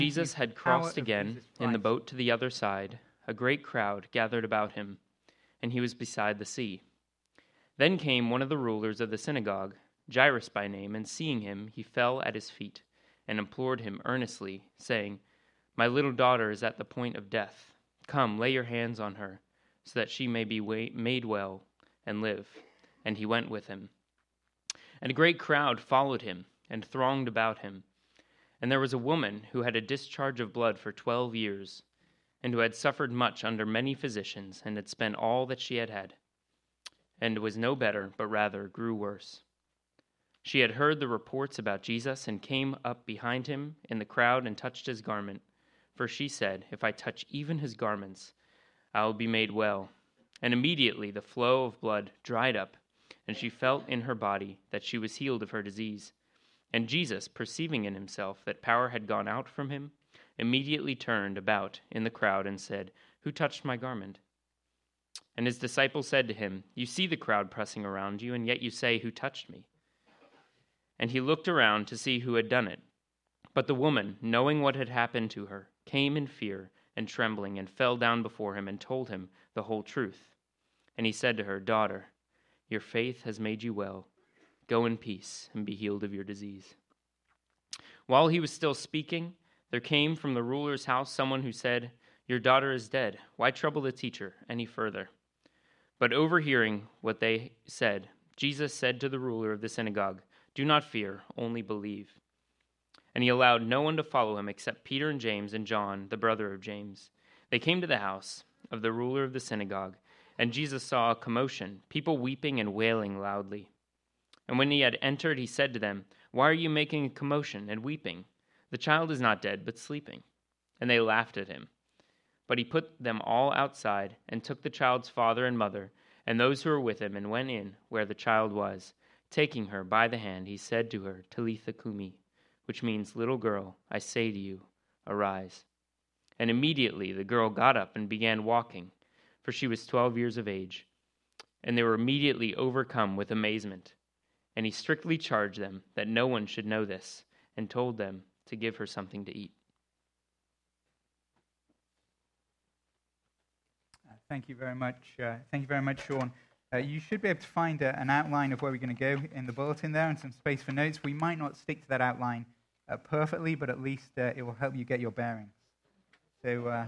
Jesus had crossed again in the boat to the other side. A great crowd gathered about him, and he was beside the sea. Then came one of the rulers of the synagogue, Jairus by name, and seeing him, he fell at his feet and implored him earnestly, saying, "My little daughter is at the point of death. Come, lay your hands on her, so that she may be made well and live." And he went with him. And a great crowd followed him and thronged about him. And there was a woman who had a discharge of blood for 12 years, and who had suffered much under many physicians, and had spent all that she had, and was no better, but rather grew worse. She had heard the reports about Jesus, and came up behind him in the crowd and touched his garment. For she said, "If I touch even his garments, I will be made well." And immediately the flow of blood dried up, and she felt in her body that she was healed of her disease. And Jesus, perceiving in himself that power had gone out from him, immediately turned about in the crowd and said, "Who touched my garment?" And his disciples said to him, "You see the crowd pressing around you, and yet you say, 'Who touched me?'" And he looked around to see who had done it. But the woman, knowing what had happened to her, came in fear and trembling, and fell down before him and told him the whole truth. And he said to her, "Daughter, your faith has made you well. Go in peace and be healed of your disease." While he was still speaking, there came from the ruler's house someone who said, "Your daughter is dead. Why trouble the teacher any further?" But overhearing what they said, Jesus said to the ruler of the synagogue, "Do not fear, only believe." And he allowed no one to follow him except Peter and James and John, the brother of James. They came to the house of the ruler of the synagogue, and Jesus saw a commotion, people weeping and wailing loudly. And when he had entered, he said to them, "Why are you making a commotion and weeping? The child is not dead, but sleeping." And they laughed at him. But he put them all outside, and took the child's father and mother, and those who were with him, and went in where the child was. Taking her by the hand, he said to her, "Talitha cumi," which means, "Little girl, I say to you, arise." And immediately the girl got up and began walking, for she was 12 years of age. And they were immediately overcome with amazement. And he strictly charged them that no one should know this, and told them to give her something to eat. Thank you very much. Sean. You should be able to find an outline of where we're going to go in the bulletin there, and some space for notes. We might not stick to that outline perfectly, but at least it will help you get your bearings. So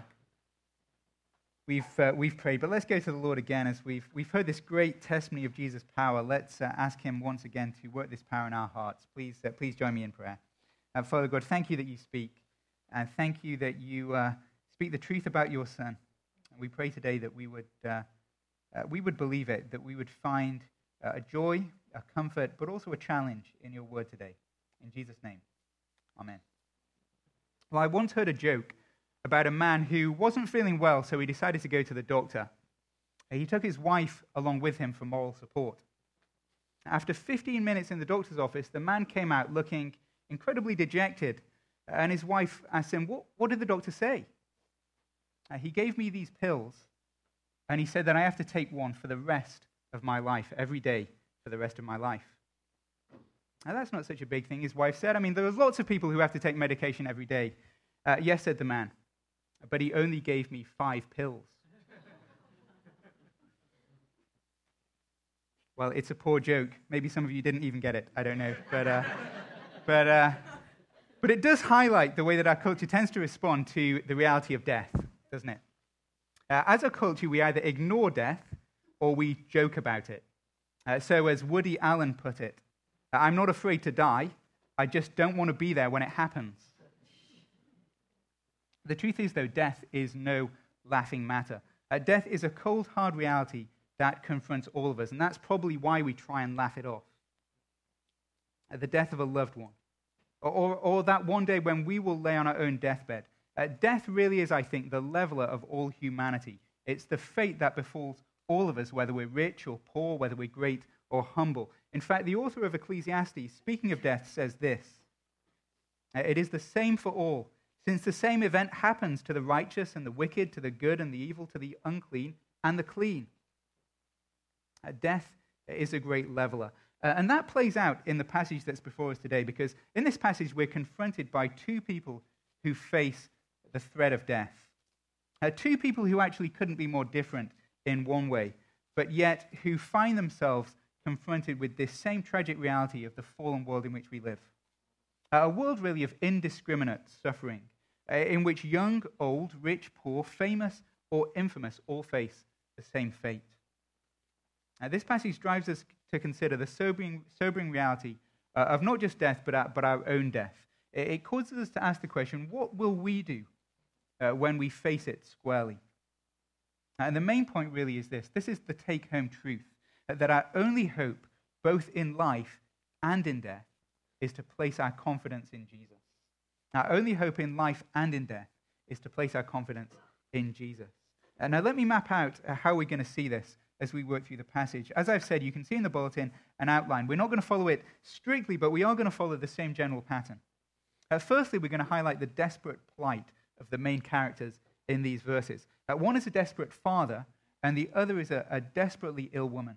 we've prayed, but let's go to the Lord again as we've heard this great testimony of Jesus' power. Let's ask him once again to work this power in our hearts. Please join me in prayer. Father God, thank you that you speak, and thank you that you speak the truth about your Son. And we pray today that we would believe it, that we would find a joy, a comfort, but also a challenge in your word today. In Jesus' name, amen. Well, I once heard a joke about a man who wasn't feeling well, so he decided to go to the doctor. He took his wife along with him for moral support. After 15 minutes in the doctor's office, the man came out looking incredibly dejected, and his wife asked him, what did the doctor say? He gave me these pills, and he said that I have to take one for the rest of my life, every day for the rest of my life. Now, that's not such a big thing, his wife said. I mean, there's lots of people who have to take medication every day. Yes, said the man, but he only gave me 5 pills. Well, it's a poor joke. Maybe some of you didn't even get it. I don't know. But it does highlight the way that our culture tends to respond to the reality of death, doesn't it? As a culture, we either ignore death or we joke about it. So as Woody Allen put it, "I'm not afraid to die. I just don't want to be there when it happens." The truth is, though, death is no laughing matter. Death is a cold, hard reality that confronts all of us, and that's probably why we try and laugh it off. The death of a loved one, or that one day when we will lay on our own deathbed. Death really is, I think, the leveler of all humanity. It's the fate that befalls all of us, whether we're rich or poor, whether we're great or humble. In fact, the author of Ecclesiastes, speaking of death, says this: "It is the same for all, since the same event happens to the righteous and the wicked, to the good and the evil, to the unclean and the clean." Death is a great leveler. And that plays out in the passage that's before us today, because in this passage we're confronted by 2 people who face the threat of death. Two people who actually couldn't be more different in one way, but yet who find themselves confronted with this same tragic reality of the fallen world in which we live. A world really of indiscriminate suffering, in which young, old, rich, poor, famous, or infamous all face the same fate. This passage drives us to consider the sobering reality of not just death, but our own death. It causes us to ask the question, what will we do when we face it squarely? And the main point really is this. This is the take-home truth, that our only hope, both in life and in death, is to place our confidence in Jesus. Our only hope in life and in death is to place our confidence in Jesus. Now let me map out how we're going to see this as we work through the passage. As I've said, you can see in the bulletin an outline. We're not going to follow it strictly, but we are going to follow the same general pattern. Firstly, we're going to highlight the desperate plight of the main characters in these verses. One is a desperate father, and the other is a desperately ill woman.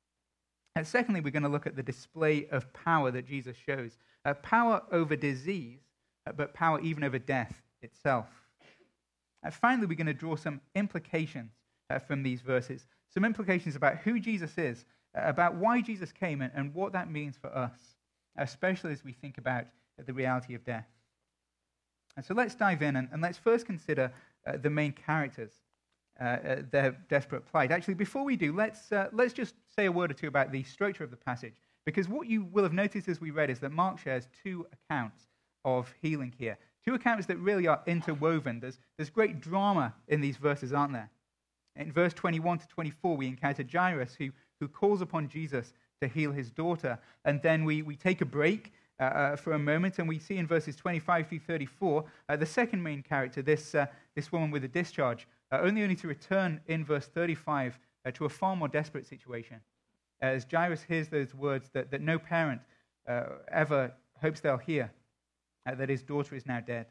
And secondly, we're going to look at the display of power that Jesus shows. Power over disease, but power even over death itself. And finally, we're going to draw some implications from these verses. Some implications about who Jesus is, about why Jesus came, and what that means for us, especially as we think about the reality of death. And so let's dive in, and let's first consider the main characters, their desperate plight. Actually, before we do, let's just say a word or two about the structure of the passage, because what you will have noticed as we read is that Mark shares two accounts of healing here. Two accounts that really are interwoven. There's great drama in these verses, aren't there? In verse 21 to 24, we encounter Jairus, who calls upon Jesus to heal his daughter. And then we take a break for a moment, and we see in verses 25 through 34, the second main character, this woman with a discharge, only to return in verse 35 to a far more desperate situation. As Jairus hears those words that no parent ever hopes they'll hear, that his daughter is now dead.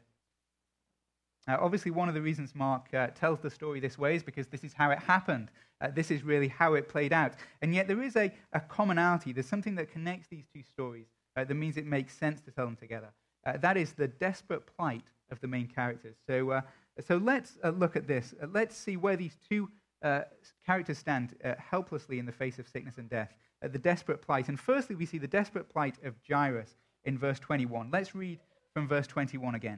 Obviously, one of the reasons Mark tells the story this way is because this is how it happened. This is really how it played out. And yet there is a commonality. There's something that connects these two stories that means it makes sense to tell them together. That is the desperate plight of the main characters. So let's look at this. Let's see where these two characters stand helplessly in the face of sickness and death. The desperate plight. And firstly, we see the desperate plight of Jairus in verse 21. Let's read from verse 21 again.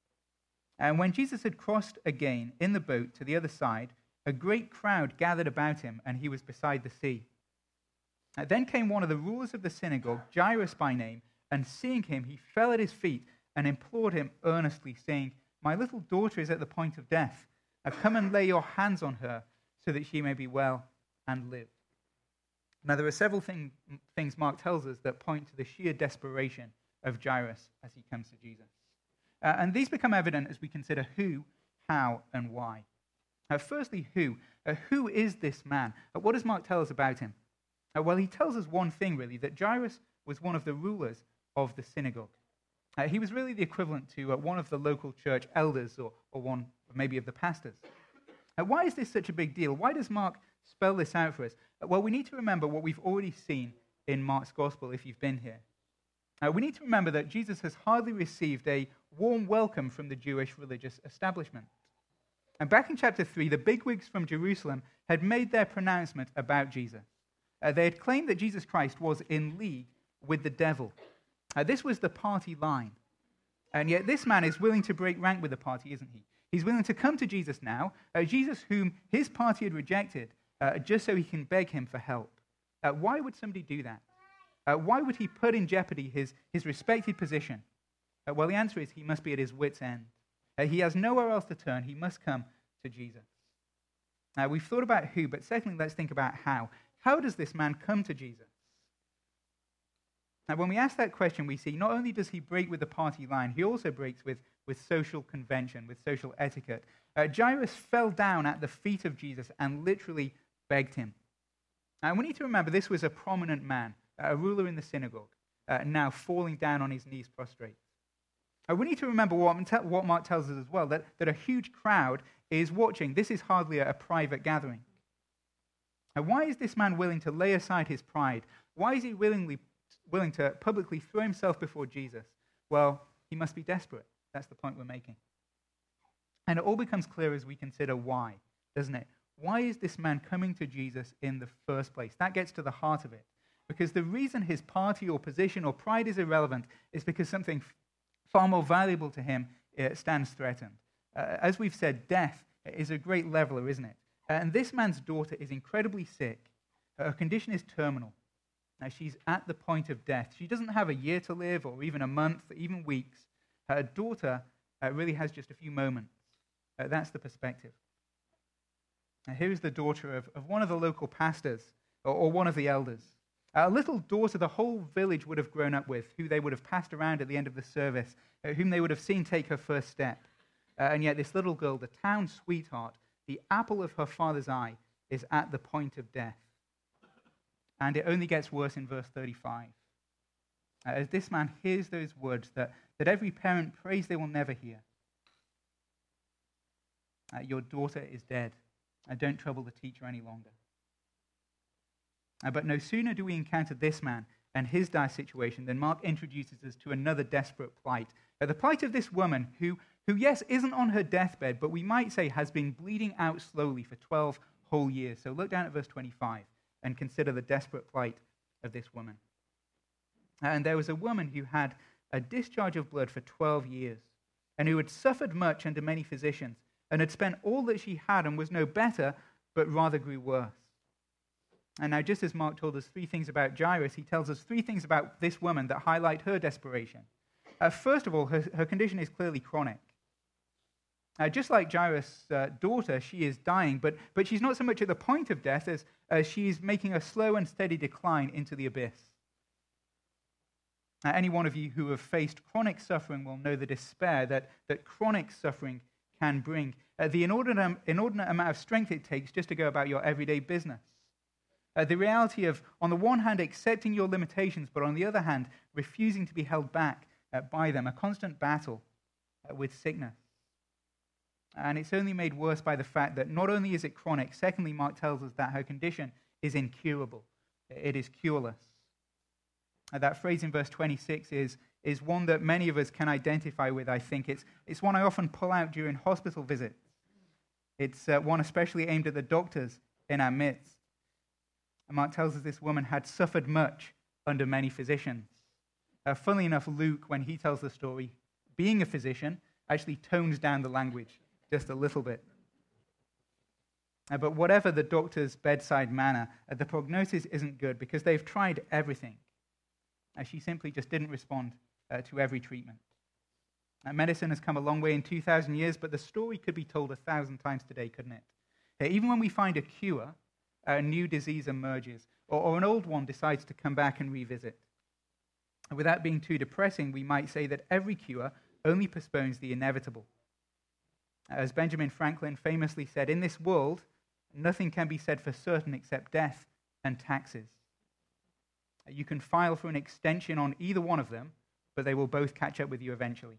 And when Jesus had crossed again in the boat to the other side, a great crowd gathered about him, and he was beside the sea. Then came one of the rulers of the synagogue, Jairus by name, and seeing him, he fell at his feet and implored him earnestly, saying, "My little daughter is at the point of death. Now come and lay your hands on her, so that she may be well and live." Now there are several things Mark tells us that point to the sheer desperation of Jairus as he comes to Jesus. And these become evident as we consider who, how, and why. Firstly, who? Who is this man? What does Mark tell us about him? Well, he tells us one thing, really, that Jairus was one of the rulers of the synagogue. He was really the equivalent to one of the local church elders or one maybe of the pastors. Why is this such a big deal? Why does Mark spell this out for us? Well, we need to remember what we've already seen in Mark's gospel if you've been here. We need to remember that Jesus has hardly received a warm welcome from the Jewish religious establishment. And back in chapter 3, the bigwigs from Jerusalem had made their pronouncement about Jesus. They had claimed that Jesus Christ was in league with the devil. This was the party line. And yet this man is willing to break rank with the party, isn't he? He's willing to come to Jesus now, Jesus whom his party had rejected, just so he can beg him for help. Why would somebody do that? Why would he put in jeopardy his respected position? Well, the answer is he must be at his wit's end. He has nowhere else to turn. He must come to Jesus. We've thought about who, but secondly, let's think about how. How does this man come to Jesus? Now, when we ask that question, we see not only does he break with the party line, he also breaks with social convention, with social etiquette. Jairus fell down at the feet of Jesus and literally begged him. And we need to remember this was a prominent man, a ruler in the synagogue, now falling down on his knees prostrate. We need to remember what Mark tells us as well, that a huge crowd is watching. This is hardly a private gathering. And why is this man willing to lay aside his pride? Why is he willing to publicly throw himself before Jesus? Well, he must be desperate. That's the point we're making. And it all becomes clear as we consider why, doesn't it? Why is this man coming to Jesus in the first place? That gets to the heart of it. Because the reason his party or position or pride is irrelevant is because something far more valuable to him stands threatened. As we've said, death is a great leveler, isn't it? And this man's daughter is incredibly sick. Her condition is terminal. Now, she's at the point of death. She doesn't have a year to live or even a month, or even weeks. Her daughter really has just a few moments. That's the perspective. Now, here's the daughter of one of the local pastors or one of the elders. A little daughter the whole village would have grown up with, who they would have passed around at the end of the service, whom they would have seen take her first step. And yet this little girl, the town sweetheart, the apple of her father's eye, is at the point of death. And it only gets worse in verse 35. As this man hears those words that every parent prays they will never hear. Your daughter is dead. Don't trouble the teacher any longer. But no sooner do we encounter this man and his dire situation than Mark introduces us to another desperate plight. The plight of this woman who, yes, isn't on her deathbed, but we might say has been bleeding out slowly for 12 whole years. So look down at verse 25 and consider the desperate plight of this woman. And there was a woman who had a discharge of blood for 12 years and who had suffered much under many physicians and had spent all that she had and was no better, but rather grew worse. And now, just as Mark told us 3 things about Jairus, he tells us 3 things about this woman that highlight her desperation. First of all, her condition is clearly chronic. Just like Jairus' daughter, she is dying, but she's not so much at the point of death as she's making a slow and steady decline into the abyss. Any one of you who have faced chronic suffering will know the despair that chronic suffering can bring, the inordinate amount of strength it takes just to go about your everyday business. The reality of, on the one hand, accepting your limitations, but on the other hand, refusing to be held back by them, a constant battle with sickness. And it's only made worse by the fact that not only is it chronic, secondly, Mark tells us that her condition is incurable. It is cureless. That phrase in verse 26 is one that many of us can identify with, I think. It's one I often pull out during hospital visits. It's one especially aimed at the doctors in our midst. And Mark tells us this woman had suffered much under many physicians. Funnily enough, Luke, when he tells the story, being a physician, actually tones down the language just a little bit. But whatever the doctor's bedside manner, the prognosis isn't good because they've tried everything. She simply just didn't respond to every treatment. Medicine has come a long way in 2,000 years, but the story could be told 1,000 times today, couldn't it? Even when we find a cure, a new disease emerges, or an old one decides to come back and revisit. Without being too depressing, we might say that every cure only postpones the inevitable. As Benjamin Franklin famously said, in this world, nothing can be said for certain except death and taxes. You can file for an extension on either one of them, but they will both catch up with you eventually.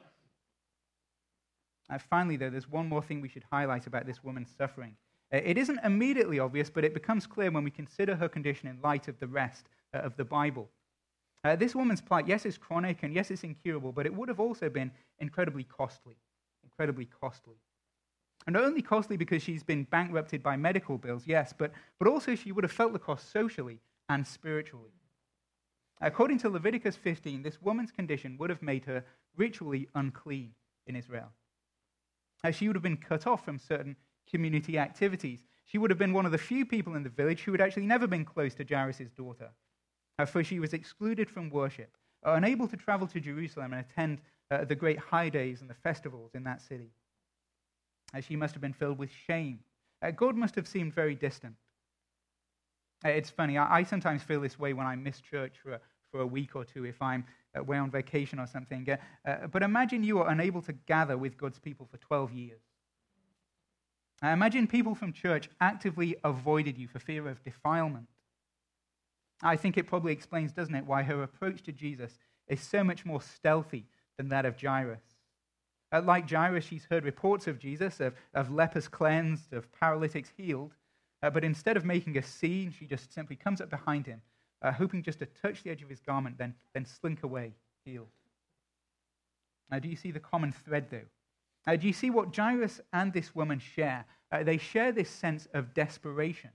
Finally, though, there's one more thing we should highlight about this woman's suffering. It isn't immediately obvious, but it becomes clear when we consider her condition in light of the rest of the Bible. This woman's plight, yes, is chronic, and yes, it's incurable, but it would have also been incredibly costly. Incredibly costly. And not only costly because she's been bankrupted by medical bills, yes, but also she would have felt the cost socially and spiritually. According to Leviticus 15, this woman's condition would have made her ritually unclean in Israel. She would have been cut off from certain community activities. She would have been one of the few people in the village who had actually never been close to Jairus' daughter, for she was excluded from worship, unable to travel to Jerusalem and attend the great high days and the festivals in that city. She must have been filled with shame. God must have seemed very distant. It's funny, I sometimes feel this way when I miss church for a week or two if I'm away on vacation or something. But imagine you are unable to gather with God's people for 12 years. Imagine people from church actively avoided you for fear of defilement. I think it probably explains, doesn't it, why her approach to Jesus is so much more stealthy than that of Jairus. Like Jairus, she's heard reports of Jesus, of lepers cleansed, of paralytics healed, but instead of making a scene, she just simply comes up behind him, hoping just to touch the edge of his garment, then slink away, healed. Do you see the common thread, though? Do you see what Jairus and this woman share? They share this sense of desperation.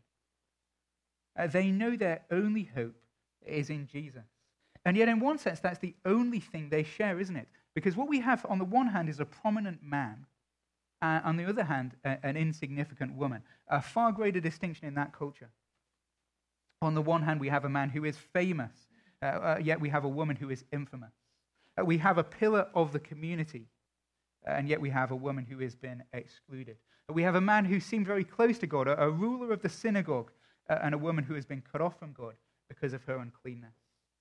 They know their only hope is in Jesus. And yet, in one sense, that's the only thing they share, isn't it? Because what we have on the one hand is a prominent man, on the other hand, an insignificant woman. A far greater distinction in that culture. On the one hand, we have a man who is famous, yet we have a woman who is infamous. We have a pillar of the community, and yet we have a woman who has been excluded. We have a man who seemed very close to God, a ruler of the synagogue, and a woman who has been cut off from God because of her uncleanness.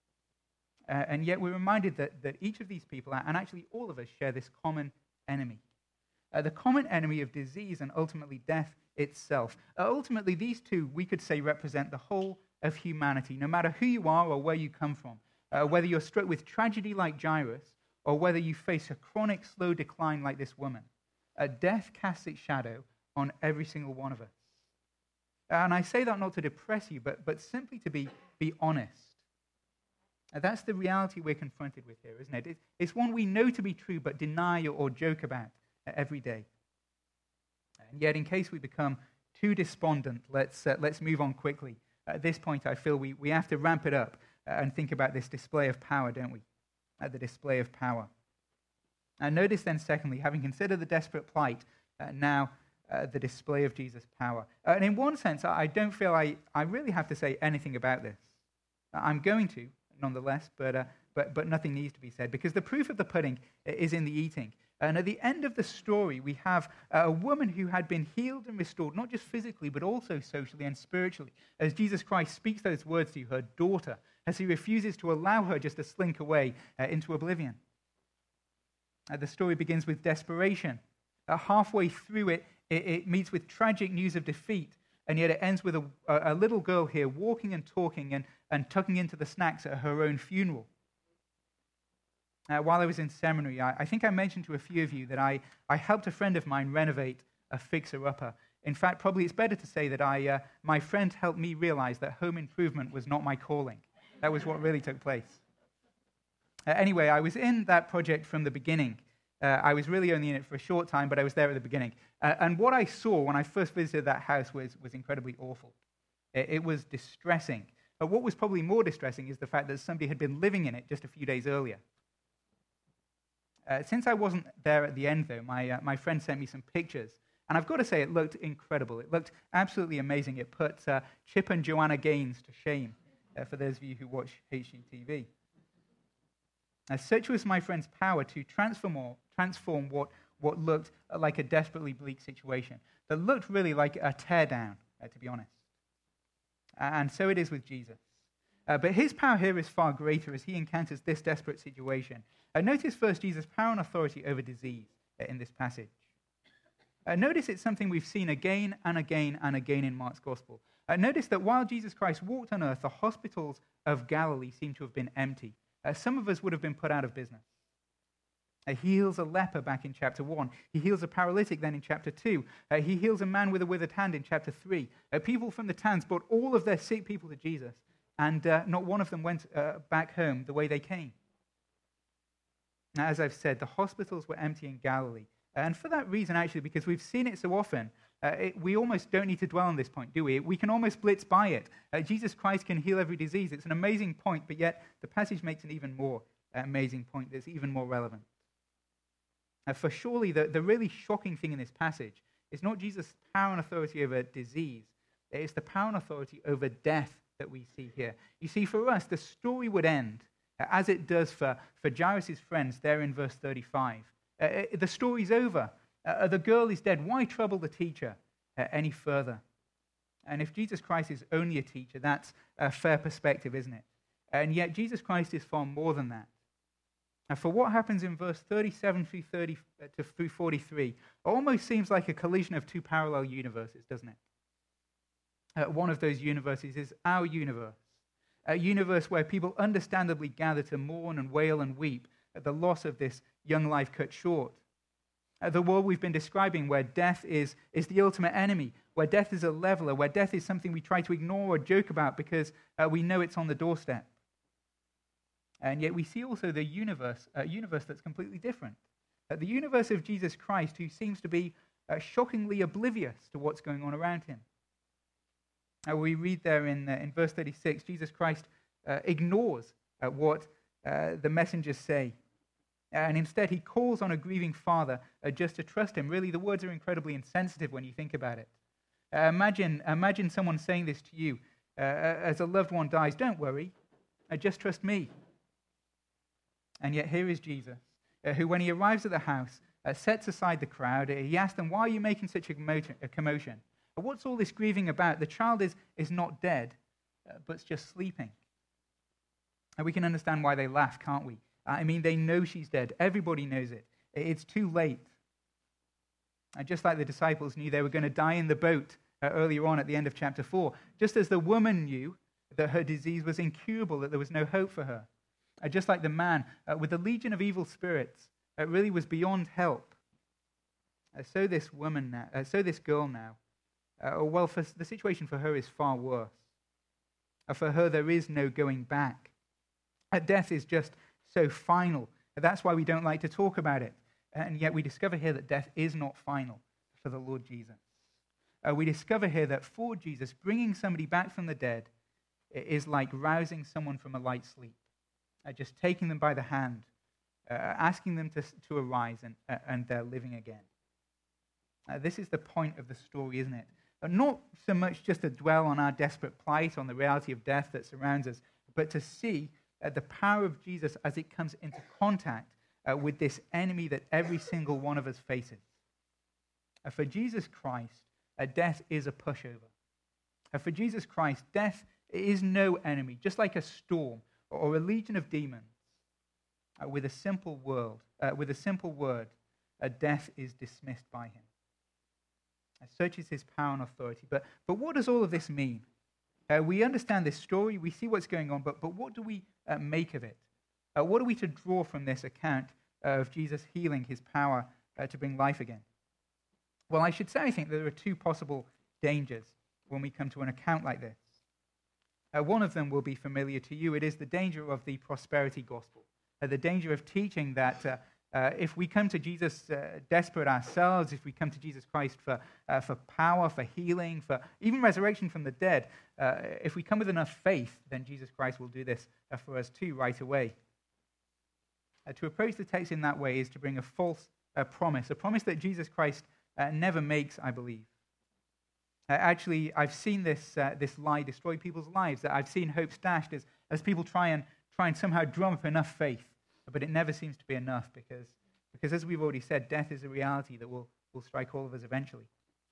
And yet we're reminded that each of these people, and actually all of us, share this common enemy. The common enemy of disease and ultimately death itself. Ultimately, these two, we could say, represent the whole of humanity, no matter who you are or where you come from. Whether you're struck with tragedy like Jairus, or whether you face a chronic, slow decline like this woman, death casts its shadow on every single one of us. And I say that not to depress you, but simply to be honest. That's the reality we're confronted with here, isn't it? It's one we know to be true, but deny or joke about every day. And yet, in case we become too despondent, let's move on quickly. At this point, I feel we have to ramp it up and think about this display of power, don't we? The display of power. And notice then, secondly, having considered the desperate plight, now the display of Jesus' power. And in one sense, I don't feel I really have to say anything about this. I'm going to, nonetheless, but nothing needs to be said, because the proof of the pudding is in the eating. And at the end of the story, we have a woman who had been healed and restored, not just physically, but also socially and spiritually, as Jesus Christ speaks those words to her daughter, as he refuses to allow her just to slink away into oblivion. The story begins with desperation. Halfway through it, it meets with tragic news of defeat, and yet it ends with a little girl here walking and talking and tucking into the snacks at her own funeral. While I was in seminary, I think I mentioned to a few of you that I helped a friend of mine renovate a fixer-upper. In fact, probably it's better to say that my friend helped me realize that home improvement was not my calling. That was what really took place. Anyway, I was in that project from the beginning. I was really only in it for a short time, but I was there at the beginning. And what I saw when I first visited that house was incredibly awful. It was distressing. But what was probably more distressing is the fact that somebody had been living in it just a few days earlier. Since I wasn't there at the end, though, my friend sent me some pictures. And I've got to say, it looked incredible. It looked absolutely amazing. It put Chip and Joanna Gaines to shame, for those of you who watch HGTV. Such was my friend's power to transform what looked like a desperately bleak situation, that looked really like a teardown, to be honest. And so it is with Jesus. But his power here is far greater as he encounters this desperate situation. Notice first Jesus' power and authority over disease in this passage. Notice it's something we've seen again and again and again in Mark's Gospel. Notice that while Jesus Christ walked on earth, the hospitals of Galilee seem to have been empty. Some of us would have been put out of business. He heals a leper back in chapter 1. He heals a paralytic then in chapter 2. He heals a man with a withered hand in chapter 3. People from the towns brought all of their sick people to Jesus, and not one of them went back home the way they came. Now, as I've said, the hospitals were empty in Galilee. And for that reason, actually, because we've seen it so often, we almost don't need to dwell on this point, do we? We can almost blitz by it. Jesus Christ can heal every disease. It's an amazing point, but yet the passage makes an even more amazing point that's even more relevant. For surely the really shocking thing in this passage is not Jesus' power and authority over disease. It's the power and authority over death that we see here. You see, for us, the story would end as it does for Jairus' friends there in verse 35. The story's over. The girl is dead. Why trouble the teacher any further? And if Jesus Christ is only a teacher, that's a fair perspective, isn't it? And yet Jesus Christ is far more than that. And for what happens in verse 37 through 43 almost seems like a collision of two parallel universes, doesn't it? One of those universes is our universe, a universe where people understandably gather to mourn and wail and weep at the loss of this young life cut short. The world we've been describing where death is the ultimate enemy, where death is a leveler, where death is something we try to ignore or joke about because we know it's on the doorstep. And yet we see also the universe that's completely different. The universe of Jesus Christ, who seems to be shockingly oblivious to what's going on around him. We read there in verse 36, Jesus Christ ignores what the messengers say. And instead, he calls on a grieving father just to trust him. Really, the words are incredibly insensitive when you think about it. Imagine someone saying this to you as a loved one dies. Don't worry, just trust me. And yet here is Jesus, who when he arrives at the house, sets aside the crowd. He asks them, why are you making such a commotion? What's all this grieving about? The child is not dead, but just sleeping. And we can understand why they laugh, can't we? I mean, they know she's dead. Everybody knows it. It's too late. And just like the disciples knew they were going to die in the boat earlier on at the end of chapter 4, just as the woman knew that her disease was incurable, that there was no hope for her, just like the man with the legion of evil spirits really was beyond help. So this girl now, the situation for her is far worse. For her, there is no going back. Death is just so final. That's why we don't like to talk about it. And yet we discover here that death is not final for the Lord Jesus. We discover here that for Jesus, bringing somebody back from the dead is like rousing someone from a light sleep. Just taking them by the hand, asking them to arise, and they're living again. This is the point of the story, isn't it? Not so much just to dwell on our desperate plight, on the reality of death that surrounds us, but to see the power of Jesus as it comes into contact with this enemy that every single one of us faces. For Jesus Christ, death is a pushover. For Jesus Christ, death is no enemy, just like a storm or a legion of demons. With a simple word, death is dismissed by him. Such is his power and authority. But what does all of this mean? We understand this story, we see what's going on, but what do we make of it? What are we to draw from this account of Jesus healing, his power to bring life again? Well, I should say, I think there are two possible dangers when we come to an account like this. One of them will be familiar to you. It is the danger of the prosperity gospel, the danger of teaching that if we come to Jesus desperate ourselves, if we come to Jesus Christ for power, for healing, for even resurrection from the dead, if we come with enough faith, then Jesus Christ will do this for us too right away. To approach the text in that way is to bring a false promise, a promise that Jesus Christ never makes, I believe. Actually, I've seen this lie destroy people's lives. I've seen hope dashed as people try and somehow drum up enough faith. But it never seems to be enough because as we've already said, death is a reality that will strike all of us eventually.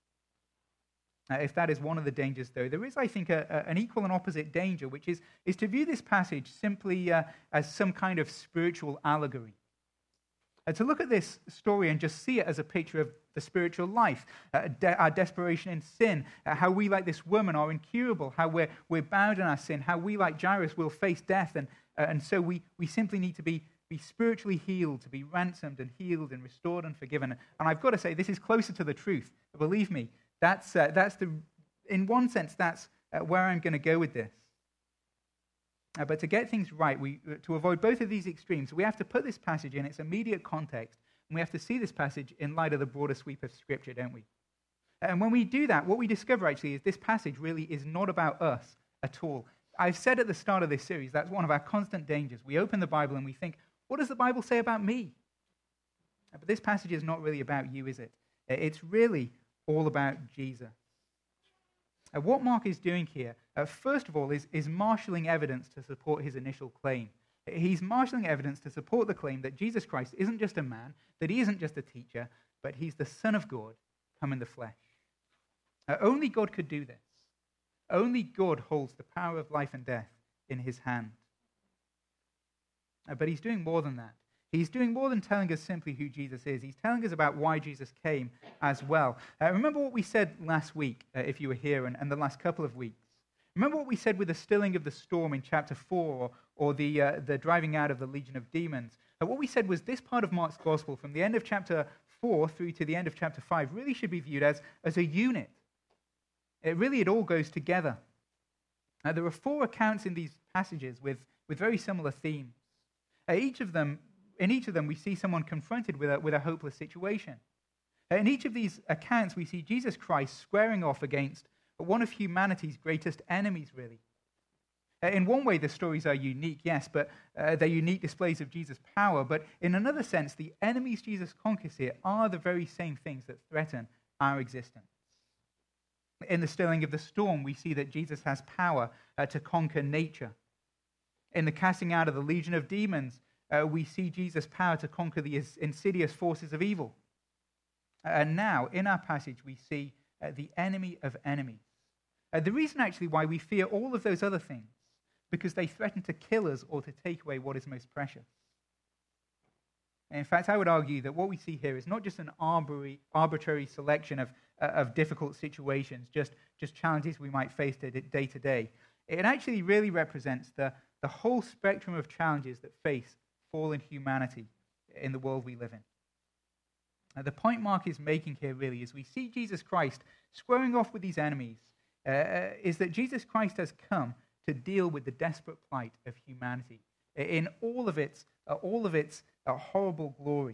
If that is one of the dangers, though, there is, I think, an equal and opposite danger, which is to view this passage simply as some kind of spiritual allegory. To look at this story and just see it as a picture of the spiritual life, our desperation in sin, how we, like this woman, are incurable, how we're bound in our sin, how we, like Jairus, will face death, and so we simply need to be spiritually healed, to be ransomed and healed and restored and forgiven. And I've got to say, this is closer to the truth. Believe me, in one sense, that's where I'm going to go with this. But to get things right, to avoid both of these extremes, we have to put this passage in its immediate context, and we have to see this passage in light of the broader sweep of Scripture, don't we? And when we do that, what we discover actually is this passage really is not about us at all. I've said at the start of this series, that's one of our constant dangers. We open the Bible and we think, what does the Bible say about me? But this passage is not really about you, is it? It's really all about Jesus. What Mark is doing here, first of all, is marshalling evidence to support his initial claim. He's marshalling evidence to support the claim that Jesus Christ isn't just a man, that he isn't just a teacher, but he's the Son of God come in the flesh. Only God could do this. Only God holds the power of life and death in his hand. But he's doing more than that. He's doing more than telling us simply who Jesus is. He's telling us about why Jesus came as well. Remember what we said last week, if you were here, and the last couple of weeks. Remember what we said with the stilling of the storm in chapter 4, or the driving out of the legion of demons. What we said was this part of Mark's gospel, from the end of chapter 4 through to the end of chapter 5, really should be viewed as a unit. It all goes together. There are 4 accounts in these passages with very similar themes. In each of them, we see someone confronted with a hopeless situation. In each of these accounts, we see Jesus Christ squaring off against one of humanity's greatest enemies, really. In one way, the stories are unique, yes, but they're unique displays of Jesus' power. But in another sense, the enemies Jesus conquers here are the very same things that threaten our existence. In the stilling of the storm, we see that Jesus has power to conquer nature. In the casting out of the legion of demons, we see Jesus' power to conquer the insidious forces of evil. And now, in our passage, we see the enemy of enemies. The reason, actually, why we fear all of those other things, because they threaten to kill us or to take away what is most precious. In fact, I would argue that what we see here is not just an arbitrary selection of difficult situations, just challenges we might face day to day. It actually really represents the whole spectrum of challenges that face fallen humanity in the world we live in. The point Mark is making here really is we see Jesus Christ squaring off with these enemies, is that Jesus Christ has come to deal with the desperate plight of humanity in all of its horrible glory.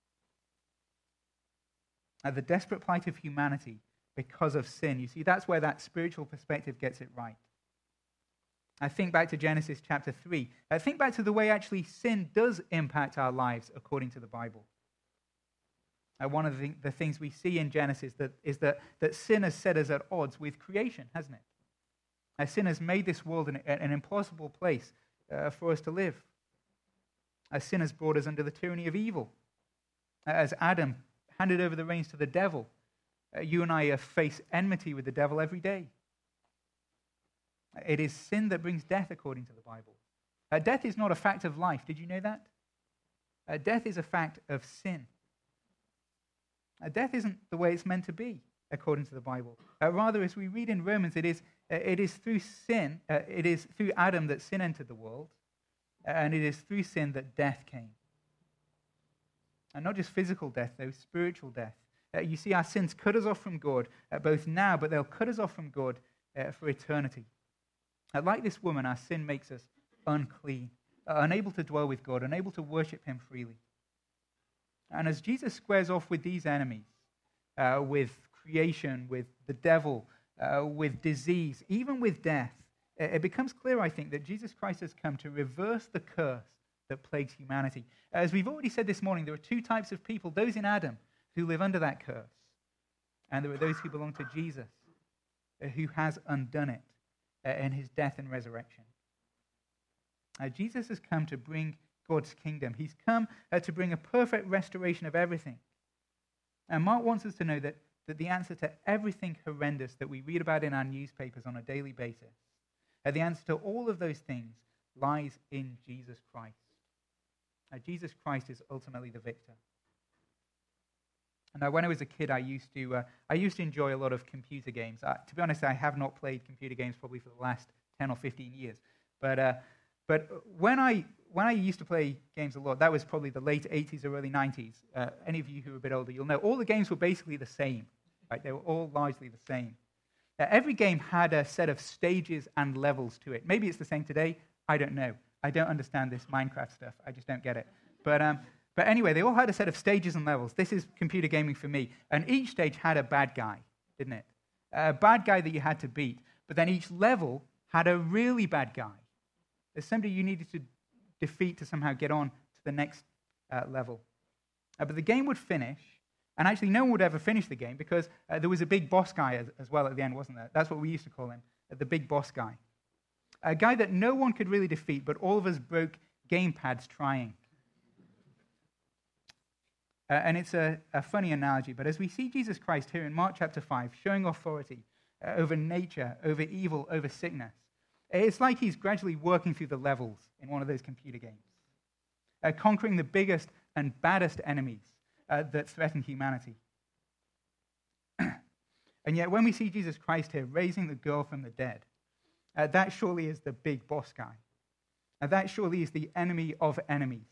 The desperate plight of humanity because of sin. You see, that's where that spiritual perspective gets it right. I think back to Genesis chapter 3. I think back to the way actually sin does impact our lives according to the Bible. One of the things we see in Genesis is that sin has set us at odds with creation, hasn't it? Sin has made this world an impossible place for us to live. Sin has brought us under the tyranny of evil. As Adam handed over the reins to the devil, you and I face enmity with the devil every day. It is sin that brings death according to the Bible. Death is not a fact of life. Did you know that? Death is a fact of sin. Death isn't the way it's meant to be, according to the Bible. Rather, as we read in Romans, it is through sin, it is through Adam that sin entered the world, and it is through sin that death came. And not just physical death, though, spiritual death. You see, our sins cut us off from God, both now, but they'll cut us off from God for eternity. Like this woman, our sin makes us unclean, unable to dwell with God, unable to worship him freely. And as Jesus squares off with these enemies, with creation, with the devil, with disease, even with death, it becomes clear, I think, that Jesus Christ has come to reverse the curse that plagues humanity. As we've already said this morning, there are two types of people, those in Adam who live under that curse, and there are those who belong to Jesus, who has undone it in his death and resurrection. Jesus has come to bring God's kingdom. He's come to bring a perfect restoration of everything. And Mark wants us to know that the answer to everything horrendous that we read about in our newspapers on a daily basis, the answer to all of those things lies in Jesus Christ. Jesus Christ is ultimately the victor. Now, when I was a kid, I used to enjoy a lot of computer games. To be honest, I have not played computer games probably for the last 10 or 15 years. But when I used to play games a lot, that was probably the late 80s or early 90s. Any of you who are a bit older, you'll know all the games were basically the same. Right? They were all largely the same. Every game had a set of stages and levels to it. Maybe it's the same today. I don't know. I don't understand this Minecraft stuff. I just don't get it. But anyway, they all had a set of stages and levels. This is computer gaming for me. And each stage had a bad guy, didn't it? A bad guy that you had to beat. But then each level had a really bad guy. There's somebody you needed to defeat to somehow get on to the next level. But the game would finish, and actually no one would ever finish the game because there was a big boss guy as well at the end, wasn't there? That's what we used to call him, the big boss guy. A guy that no one could really defeat, but all of us broke gamepads trying. And it's a funny analogy, but as we see Jesus Christ here in Mark chapter 5 showing authority over nature, over evil, over sickness, it's like he's gradually working through the levels in one of those computer games, conquering the biggest and baddest enemies that threaten humanity. And yet when we see Jesus Christ here raising the girl from the dead, that surely is the big boss guy. That surely is the enemy of enemies.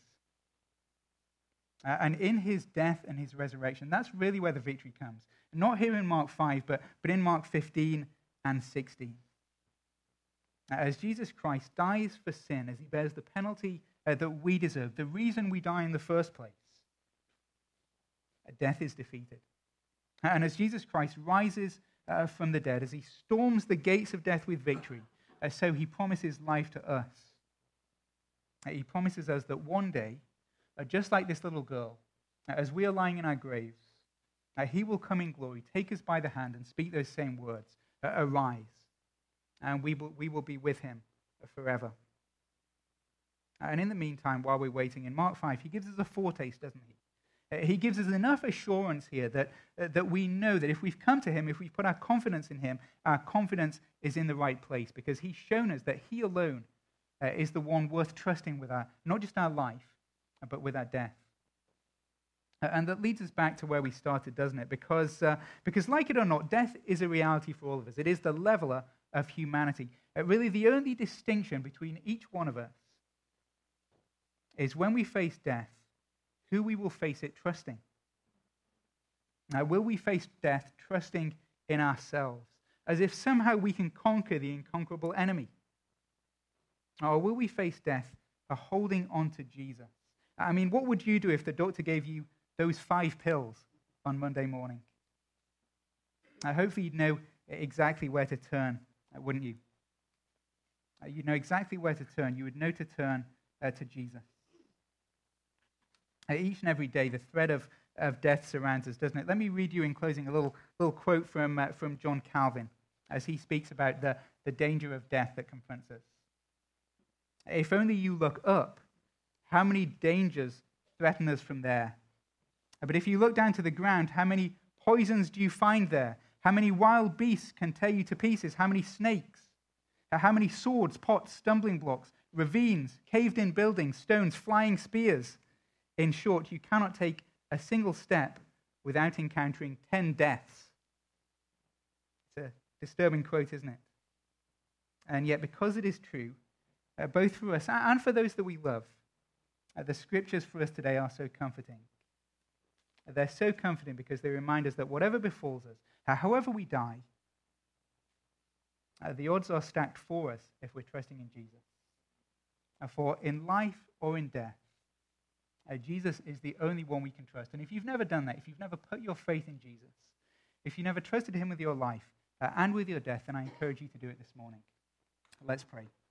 And in his death and his resurrection, that's really where the victory comes. Not here in Mark 5, but in Mark 15 and 16. As Jesus Christ dies for sin, as he bears the penalty that we deserve, the reason we die in the first place. Death is defeated. And as Jesus Christ rises from the dead, as he storms the gates of death with victory, so he promises life to us. He promises us that one day, just like this little girl, as we are lying in our graves, he will come in glory, take us by the hand, and speak those same words, arise. And we will be with him forever. And in the meantime, while we're waiting, in Mark 5, he gives us a foretaste, doesn't he? He gives us enough assurance here that we know that if we've come to him, if we've put our confidence in him, our confidence is in the right place, because he's shown us that he alone is the one worth trusting with not just our life, but with our death. And that leads us back to where we started, doesn't it? Because like it or not, death is a reality for all of us. It is the leveler of humanity. Really, the only distinction between each one of us is when we face death, who we will face it trusting. Now, will we face death trusting in ourselves, as if somehow we can conquer the inconquerable enemy? Or will we face death holding on to Jesus? I mean, what would you do if the doctor gave you those 5 pills on Monday morning? Hopefully you'd know exactly where to turn, wouldn't you? You'd know exactly where to turn. You would know to turn to Jesus. Each and every day, the threat of death surrounds us, doesn't it? Let me read you in closing a little quote from John Calvin as he speaks about the danger of death that confronts us. If only you look up, how many dangers threaten us from there? But if you look down to the ground, how many poisons do you find there? How many wild beasts can tear you to pieces? How many snakes? How many swords, pots, stumbling blocks, ravines, caved-in buildings, stones, flying spears? In short, you cannot take a single step without encountering 10 deaths. It's a disturbing quote, isn't it? And yet, because it is true, both for us and for those that we love, the scriptures for us today are so comforting. They're so comforting because they remind us that whatever befalls us, however we die, the odds are stacked for us if we're trusting in Jesus. For in life or in death, Jesus is the only one we can trust. And if you've never done that, if you've never put your faith in Jesus, if you never trusted him with your life and with your death, then I encourage you to do it this morning. Let's pray.